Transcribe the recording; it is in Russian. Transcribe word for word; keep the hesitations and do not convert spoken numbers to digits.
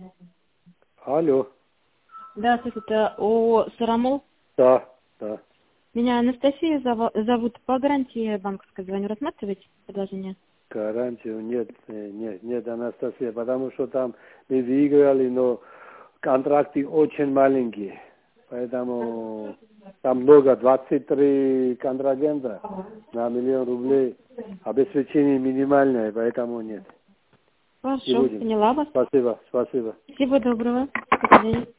Алло. Да, слушай, это ООО «Сарамол». Да, да. Меня Анастасия зов- зовут. По гарантии банковской звоню. Рассматриваете предложение? Гарантию нет, э, нет, нет, Анастасия, потому что там мы выиграли, но контракты очень маленькие. Поэтому там много, двадцать три контрагента на миллион рублей. Обеспечение минимальное, поэтому нет. Не Хорошо, будем. поняла вас. Спасибо, спасибо. Всего доброго. До свидания.